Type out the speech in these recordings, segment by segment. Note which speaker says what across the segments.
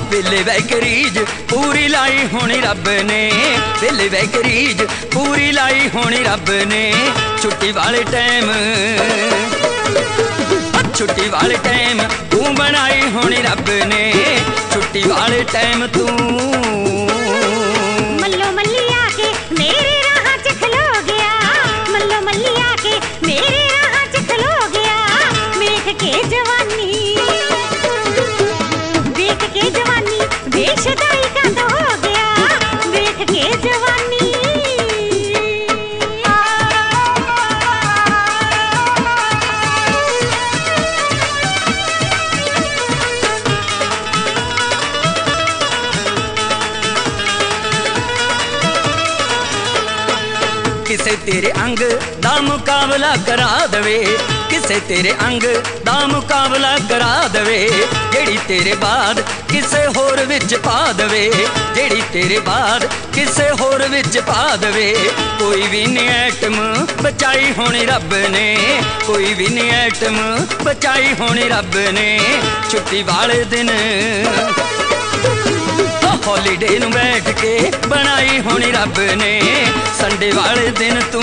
Speaker 1: वेले वैकरीज पूरी लाई होनी रब ने, वेले वैकरीज पूरी लाई होनी रब ने। छुट्टी वाले टाइम, छुट्टी वाले टाइम तू बनाई होनी रब ने, छुट्टी वाले टाइम तू
Speaker 2: मल्लो मल्ली आके मेरे राह च खलो गया, मल्लो मल्ली आके मेरे राह च खलो गया। वेख के जवानी, वेख के जवानी बेशदाई कद हो गया, वेख के जवानी।
Speaker 1: किसे तेरे अंग दा मुकाबला करा दवे, किसे तेरे अंग दा मुकाबला करा दवे। जेड़ी तेरे बाद किसे होर विच पा दवे, जेड़ी तेरे बाद किसे होर विच पा दवे। कोई भी नहीं ऐटम बचाई होनी रब ने, कोई भी नहीं ऐटम बचाई होनी रब ने। छुट्टी वाले दिन हॉलीडे नू बैठ के बनाई होनी रब ने, संडे वाले दिन तू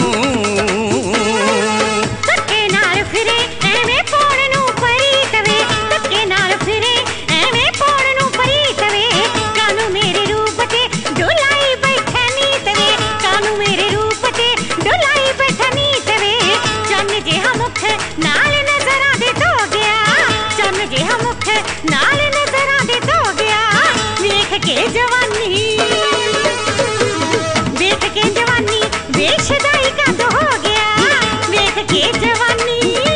Speaker 2: धक्के नाल फिरे एवें पौड़ नू परी तवे, धक्के नाल फिरे एवें पौड़ नू परी तवे। कानू मेरे रूप ते डोलाई बैठा नी तवे, कानू मेरे रूप ते डोलाई बैठा नी तवे। चन्न जिहा मुख नाल नजरां दे धो गया, चन्न जिहा मुख नाल नजरां दे धो गया। वेख के जवानी, वेख के जवानी बेशदाई कद हो गया, वेख के जवानी।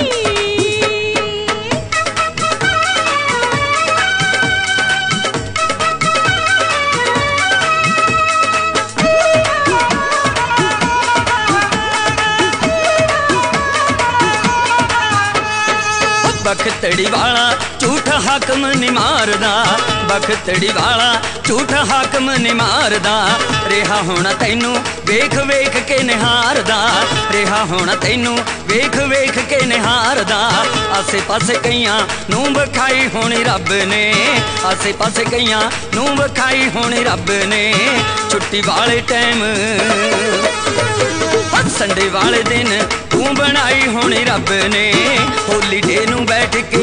Speaker 1: बखतड़ी वाला झूठा हाकम नहीं मारदा, बखतड़ी वाला झूठा हाकम नहीं मारदा। रेहा होना तैनू वेख वेख के निहारदा, रेहा होना तैनू वेख वेख के निहारदा। आसे पासे कईयां नू बखाई होनी रब ने, आसे पासे कईयां नू बखाई होनी रब ने। छुट्टी वाले टाइम संडे वाले दिन तू बनाई होनी रब ने, हॉलीडे नू बैठ के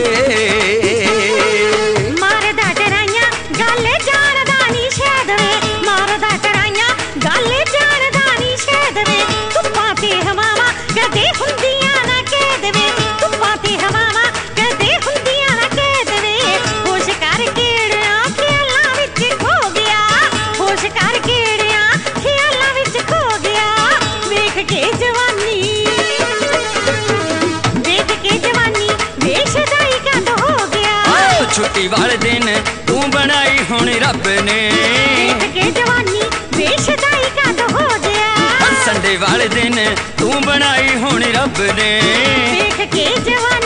Speaker 2: मारदा डराइयां गल जानदा नी शायद वे, मारदा डराइयां गल जानदा नी शायद वे। धुप्पां ते हवावां कदे हुंदियां ना कैद वे, धुप्पां ते हवावां कदे हुंदियां ना कैद वे। होश कर केड़ियां ख्यालां विच खो गया, होश कर केड़ियां ख्यालां विच खो गया। वेख के जवानी, वेख के जवानी बेशदाई कद हो गया।
Speaker 1: छुट्टी वाले दिन तू बनाई होनी रब ने,
Speaker 2: वेख के जवानी बेशदाई कद हो गया।
Speaker 1: संडे वाले दिन तू बनाई होनी रब ने।
Speaker 2: वेख के जवानी